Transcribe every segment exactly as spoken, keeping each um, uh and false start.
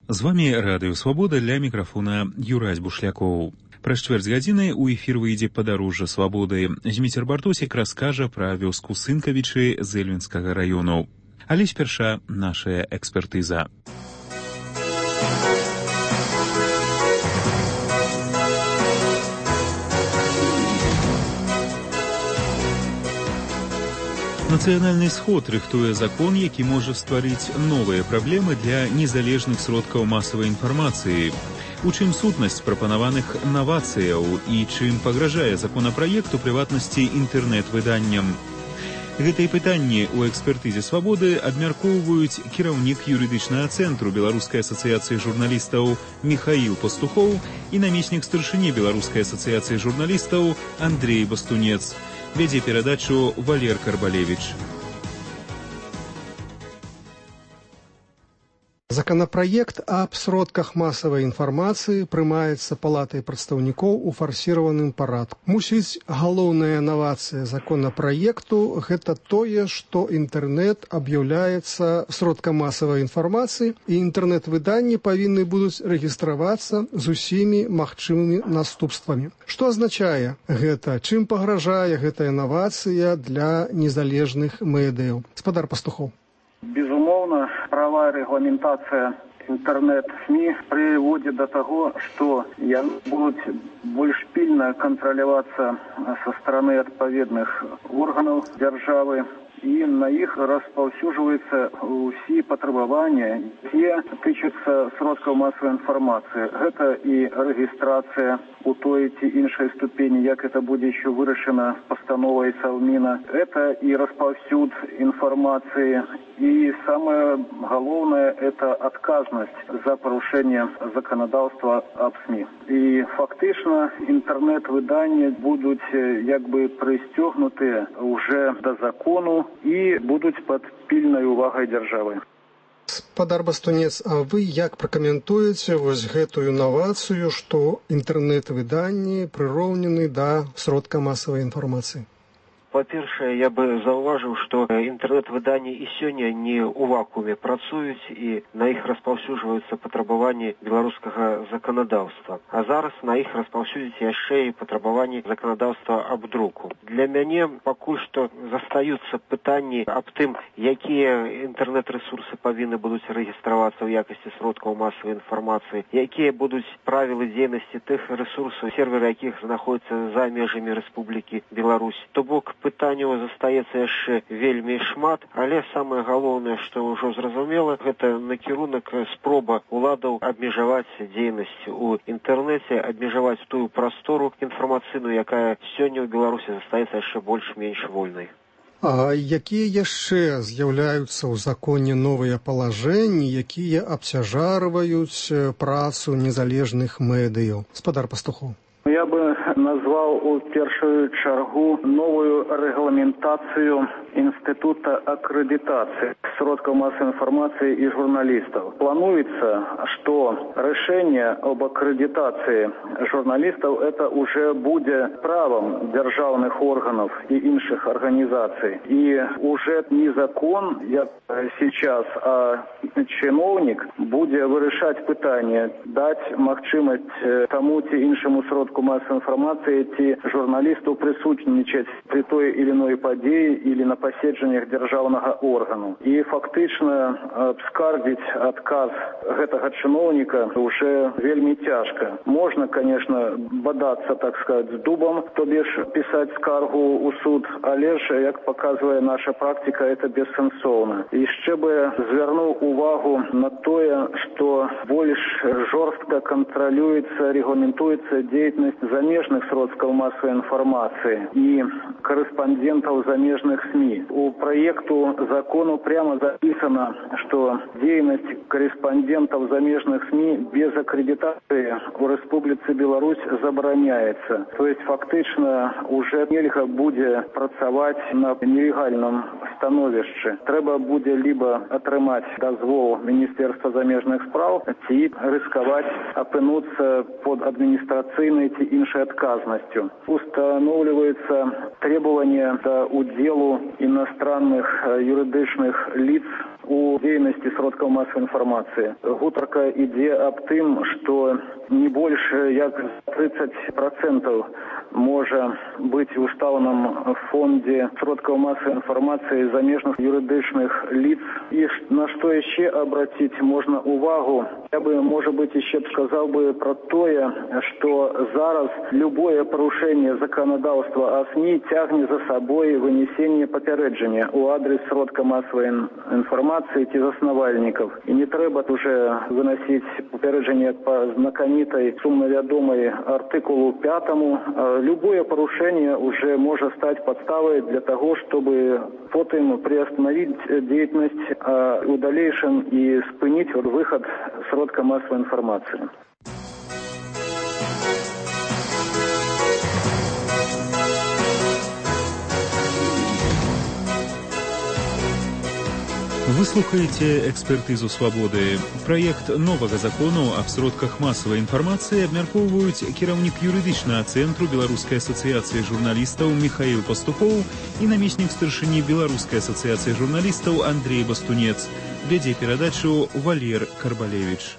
З вами Радыё Свабода, ля мікрафона Юрась Бушлякоў. Праз чвэрць гадзіны ў эфір выйдзе падарожжа свабоды. Зміцер Бартосік раскажа пра вёску Сынкавічы з Эльвінскага раёну. Але спярша нашая экспертыза. Нацыянальны сход рыхтуе закон, які можа стварыць новыя праблемы для незалежных сродкаў масавай інфармацыі. У чым сутнасць прапанаваных навацыяў і чым пагражае законапраект у прыватнасці інтэрнэт-выданням. Гэтыя пытанні ў экспертызе свабоды абмяркоўваюць кіраўнік юрыдычнага цэнтру Беларускай асацыяцыі журналістаў Міхаіл Пастухоў і намеснік старшыні Беларускай асацыяцыі журналістаў Андрей Бастунец. Вядзе перадачу Валер Карбалевич. Законопроект об сродках масавай інфармацыі прымаецца палатай прадстаўнікоў у фарсіраваным парадку. Мусіць, галоўная навацыя законопроекту – гэта тое, што інтэрнэт аб'яўляецца сродкам масавай інфармацыі і інтэрнэт-выданні павінны будуць рэгістравацца з усімі магчымымі наступствамі. Што азначае гэта? Чым пагражае гэтая навацыя для незалежных медыяў? Гаспадар Пастухоў. Безумоўна, правая рэгламентацыя інтэрнэт-СМІ прыводзіць да таго, што яны будуць больш пільна кантралявацца са стороны адпаведных органаў дзяржавы, і на іх распаўсюджваюцца ўсе патрабаванні, якія тычацца сродкаў масавай інфармацыі. Гэта і рэгістрацыя у той ці іншай ступені, як это будзе еще вырашана пастановай Саўміна. Это і распаўсюд інфармацыі. І самое галоўнае – это адказнасць за парушэнне заканадаўства аб СМІ. І фактычна інтэрнэт-выданні будуць як бы прыстёгнутыя уже да закону і будуць пад пільнай увагай дзяржавы. Гаспадар Бастунец, а вы як пракаментуеце вось гэтую навацыю, што інтэрнэт-выданні прыроўнены да сродка масавай інфармацыі? Па-першае, я бы заўважыў, што інтэрнэт-выданні і сёння не ў вакууме працуюць і на іх распаўсюджваюцца патрабаванні беларускага заканадаўства. А зараз на іх распаўсюдзяць яшчэ і патрабаванні заканадаўства аб друку. Для мяне пакуль што застаюцца пытанні аб тым, якія інтэрнэт-рэсурсы павінны будуць рэгістравацца ў якасці сродкаў масавай інфармацыі, якія будуць правілы дзейнасці тых рэсурсаў, серверы якіх знаходзяцца за межамі Рэспублікі Беларусь. То бок пытанняў застаецца яшчэ вельмі шмат, але самае галоўнае, што ўжо зразумела, гэта накірунак спроба уладаў абмежаваць дзейнасць у інтэрнэце, абмежаваць тую прастору інфармацыйную, якая сёння ў Беларусі застаецца яшчэ больш-менш вольнай. А якія яшчэ з'яўляюцца ў законе новыя палажэнні, якія абцяжарваюць працу незалежных медыяў? Гаспадар Пастухоў. Я бы назваў у першую чаргу новую рэгламентацыю інстытута акрэдытацыі сродкаў масавай інфармацыі і журналістаў. Плануецца, што рашэнне об акрэдытацыі журналістаў это уже будзе правом дзяржаўных органов і іншых организаций. И уже не закон, як сейчас, а чиновник будзе вырашаць пытанне, даць магчымасць таму ці іншаму сродку масавай інфармацыі ці журналісту прысутнічаць при той или иной падзеі или на паседжаннях дзяржаўнага органу. І фактычна абскардзіць адказ гэтага чыноўніка уже вельмі цяжка. Можна, конечно, бадацца, так сказать, з дубам, то бишь пісаць скаргу ў суд, але ж, як показвае наша практика, это бессэнсоўна. Яшчэ бы звярнуў увагу на тое, што больш жорстка кантралюецца, рэгламентуецца дзейнасць замежных сродкаў масавай інфармацыі і корэспандентаў замежных СМІ. У проекту закону прямо записано, что дзейнасць корэспандентаў замежных СМІ без аккредитации у Республицы Беларусь забараняется. То есть фактично уже нельга будзе працаваць на нелегальном становішчы. Трэба будзе либо атрымаць дазвол Министерства замежных спраў, ці рысковать апынуцца под администрацыйнай ці іншай адказнасцю. Устанавливается требование до уделу иностранных юридичных лиц у дзейнасці сродкаў масавай інфармацыі. Гутарка ідзе аб тым, што не больш як тридцать процентов можа быць у стаўным фонде сродкаў масавай інфармацыі замежных юридичных лиц. И на что еще обратить можно увагу? Я бы, может быть, еще сказал бы про то, что зараз любое порушение законодавства о СМИ тягнет за собой вынесение попереджения у адрес сродка массовой информации и заснавальников. И не треба уже выносить попереджение по знакомитой сумновядомой артикулу пятому. Любое порушение уже может стать подставой для того, чтобы потом приостановить деятельность, а у дальнейшем и спынить вот выход сродка массовой информации. Вы слухаеце экспертызу свабоды. Праект новага закону аб сродках масавай інфармацыі абмяркоўваюць кіраўнік юрыдычнага цэнтру Беларускай асацыяцыі журналістаў Михаил Пастухоў і намеснік старшыні Беларускай асацыяцыі журналістаў Андрей Бастунец. Вядзе перадачу Валер Карбалевич.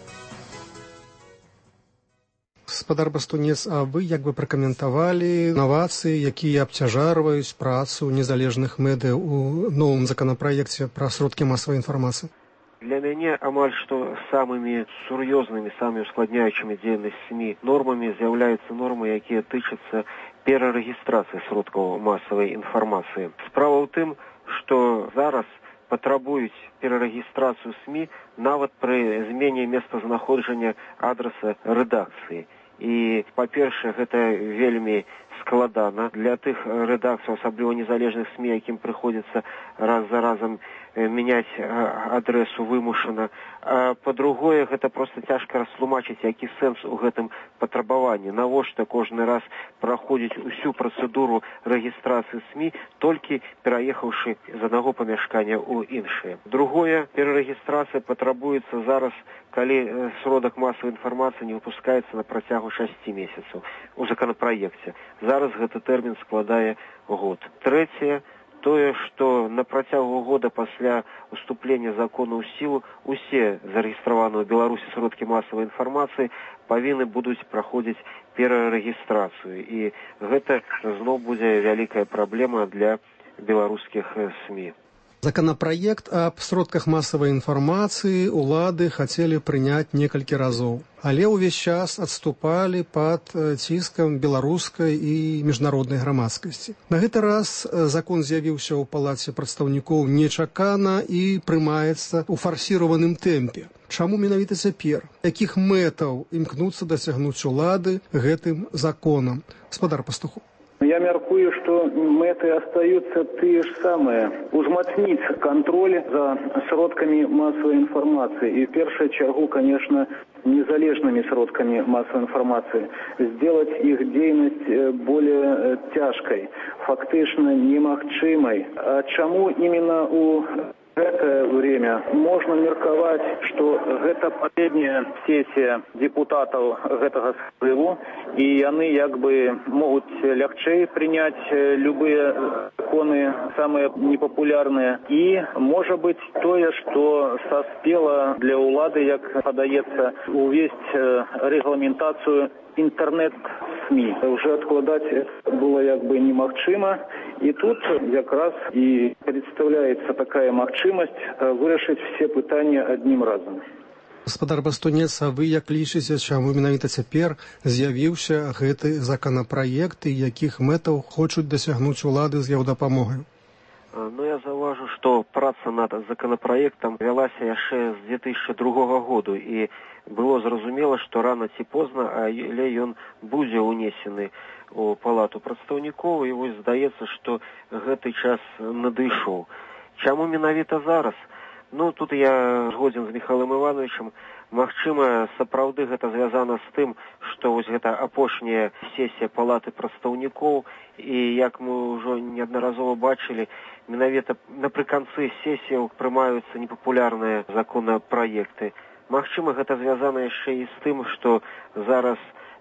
Гаспадар Бастунец, а вы як бы пракаментавалі новацыі, якія абцяжарваюць працу незалежных медыа у новым законапраекце пра сродкі масавай інфармацыі? Для мяне амаль што самымі сур'ёзнымі, самымі ускладняючымі дзейнасць СМІ нормамі з'яўляюцца нормы, якія тычацца перарэгістрацыі сродкаў масавай інфармацыі. Справа ў тым, што зараз патрабуюць перарэгістрацыю СМІ нават пры змене месцазнаходжання адраса рэдакцыі. І, па-першае, гэта вельмі складана для тых рэдакцыяў, асабліва незалежных СМІ, якім прыходзіцца раз за разам мяняць адресу вымушана. А па-другое, гэта проста цяжка растлумачыць, які сэнс у гэтым патрабаванні. Навошта кожны раз праходзіць усю працэдуру рэгістрацыі СМІ, толькі пераехаўшы з аднаго памяшкання ў іншае. Другое, перарэгістрацыя патрабуецца зараз, калі сродак масавай інфармацыі не выпускаецца на працягу шасці месяцаў у законапраекце. Зараз гэты тэрмін складае год. Трэцяе, тое, што на працягу года пасля уступлення закону ў сілу усе зарэгістраваныя ў Беларусі сродкі масавай інфармацыі павінны будуць праходзіць перарэгістрацыю. І гэта зноў будзе вялікая праблема для беларускіх СМІ. Законопроект об сродках массовой информации улады хотели принять некалькі разоў, але ўвесь час адступалі пад ціскам беларускай і міжнароднай грамадскасці. На гэты раз закон з'явіўся ў палаце прадстаўнікоў нечакана і прымаецца ў фарсіраваным тэмпе. Чаму менавіта цяпер? Якіх мэтаў імкнуцца дасягнуць улады гэтым законам? Гаспадар Пастухоў. Я мяркую, что мэты остаются те же самые. Узмацнить контроль за сродками массовой информации. И в первую чергу, конечно, незалежными сродками массовой информации. Сделать их деятельность более тяжкой, фактично немагчымой. А чему именно у это время можно мерковать, что это последняя сессия депутатов этого созыва, и они как бы могут легче принять любые законы, самые непопулярные. И может быть то, что соспело для улады, как подается, увесть регламентацию интернет-СМИ. Уже откладать это было как бы немагчыма. И тут как раз и представляется такая магчымасць вырашыць все пытания одним разом. Гаспадар Бастунец, а вы як лічыце, чаму менавіта цяпер з'явіўся гэты законапраект і якіх мэтаў хочуць дасягнуць улады з яго дапамогай? Ну, я заўважу, што праца над законапраектам вялася яшчэ з две тысячи другога году, і было зразумела, што рана ці позна, але ён будзе ўнесены у палату прадстаўнікоў, і вось здаецца, што гэты час надышоў. Чаму менавіта зараз? Ну, тут я згодзін з Михаилом Ивановичем. Магчыма, сапраўды гэта звязана з тым, што вось гэта апошняя сесія палаты прадстаўнікоў, і як мы ўжо неаднаразова бачылі, менавіта напрыканцы сесіяў прымаюцца непапулярныя законапраекты. Магчыма, гэта звязана яшчэ і з тым, што зараз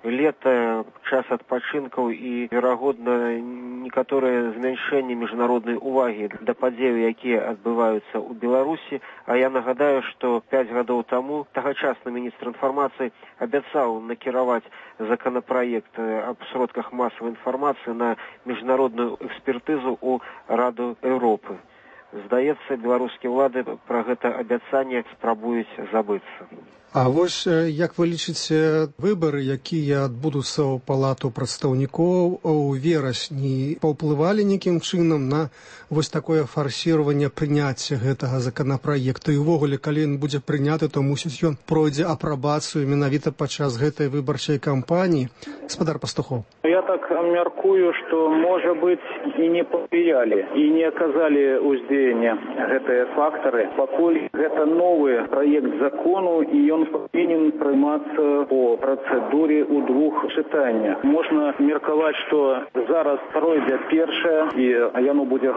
лета, час адпачынкаў і, верагодна, некаторыя змяншэнне міжнароднай увагі да падзеяў, якія адбываюцца ў Беларусі. А я нагадаю, што пяць гадоў таму тагачасны міністр інфармацыі абяцаў накіраваць законопроект аб сродках масавай інфармацыі на міжнародную экспертызу ў Раду Еўропы. Здаецца, беларускія ўлады пра гэта абяцанне спрабуюць забыцца. А вось як вы лічыце, выбары, якія адбудуцца ў палату прадстаўнікоў у верасні, паўплывалі нейкім чынам на вось такое фарсіраванне прыняцця гэтага законапраекта? І ўвогуле, калі ён будзе прыняты, то мусіць ён пройдзе апрабацыю менавіта падчас гэтай выбарчай кампаніі. Гаспадар Пастухоў. Я так мяркую, што, можа быць, і не павлиялі, і не аказалі ўздзеяння гэтыя фактары, пакуль гэта новы праект закону, і ён павінен прымацца по працэдуры ў двух чытаннях. Можна меркаваць, што зараз пройдзе першае, і яно будзе